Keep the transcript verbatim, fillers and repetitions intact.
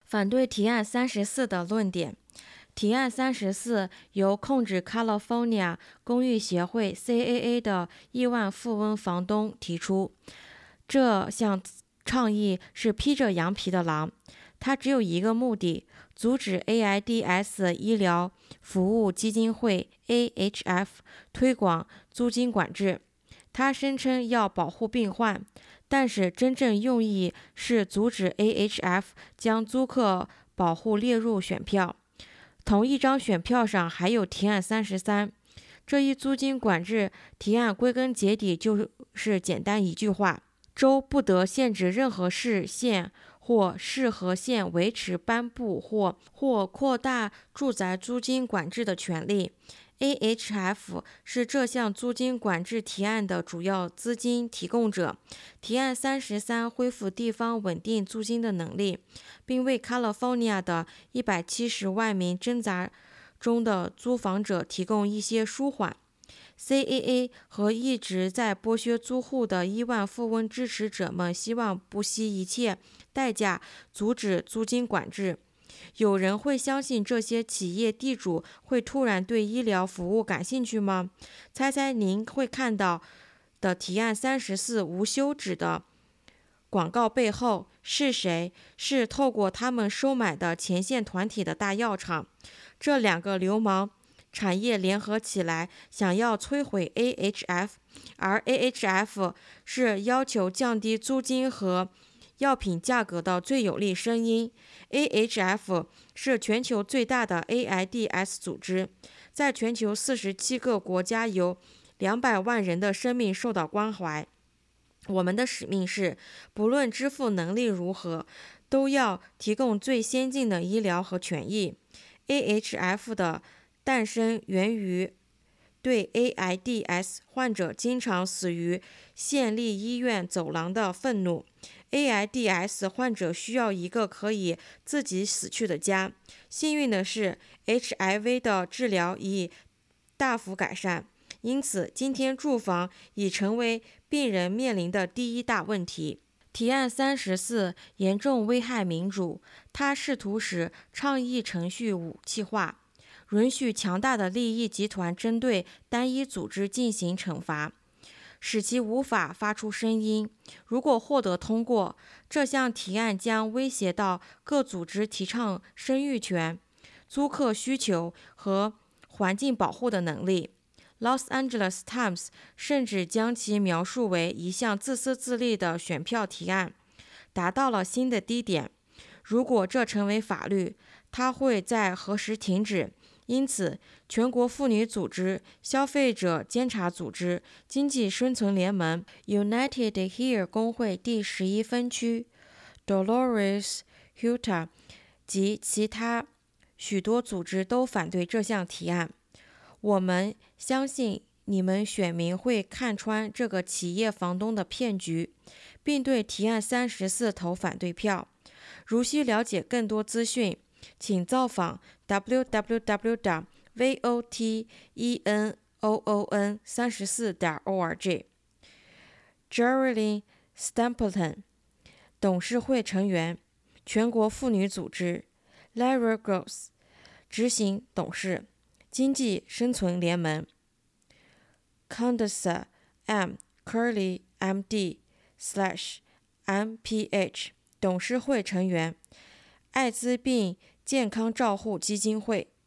反对提案三十四的论点。提案三十四由控制 California 公寓协会 C A A 的亿万富翁房东提出。这项倡议是披着羊皮的狼，它只有一个目的，阻止 A I D S 医疗服务基金会 A H F 推广租金管制。他声称要保护病患，但是真正用意是阻止 A H F 将租客保护列入选票。同一张选票上还有提案三十三，这一租金管制提案归根结底就是简单一句话：州不得限制任何市县或市和县维持颁布或或扩大住宅租金管制的权利。A H F 是这项租金管制提案的主要资金提供者。提案三十三恢复地方稳定租金的能力，并为 California 的一百七十万名挣扎中的租房者提供一些舒缓。C A A 和一直在剥削租户的亿万富翁支持者们希望不惜一切代价阻止租金管制。有人会相信这些企业地主会突然对医疗服务感兴趣吗？猜猜您会看到的提案三十四无休止的广告背后是谁？是透过他们收买的前线团体的大药厂。这两个流氓产业联合起来，想要摧毁 A H F， 而 A H F 是要求降低租金和药品价格的最有力声音。 A H F 是全球最大的 A I D S 组织，在全球四十七个国家有两百万人的生命受到关怀。我们的使命是，不论支付能力如何，都要提供最先进的医疗和权益。 A H F 的诞生源于对 A I D S 患者经常死于县立医院走廊的愤怒。 A I D S 患者需要一个可以自己死去的家。幸运的是， H I V 的治疗已大幅改善，因此今天住房已成为病人面临的第一大问题。提案三十四严重危害民主，它试图使倡议程序武器化，允许强大的利益集团针对单一组织进行惩罚，使其无法发出声音。如果获得通过，这项提案将威胁到各组织提倡生育权、租客需求和环境保护的能力。Los Angeles Times 甚至将其描述为一项自私自利的选票提案，达到了新的低点。如果这成为法律，它会在何时停止？因此，全国妇女组织、消费者监察组织、经济生存联盟、United Here 工会第十一分区、Dolores Huerta 及其他许多组织都反对这项提案。我们相信你们选民会看穿这个企业房东的骗局，并对提案三十四投反对票。如需了解更多资讯，请造访 w w w 点 vote noon 三十四点 org。 Geraldine Stapleton 董事会成员，全国妇女组织。 Larry Gross 执行董事，经济生存联盟。 Candace M. Curley M D slash M P H 董事会成员，艾滋病健康照护基金会。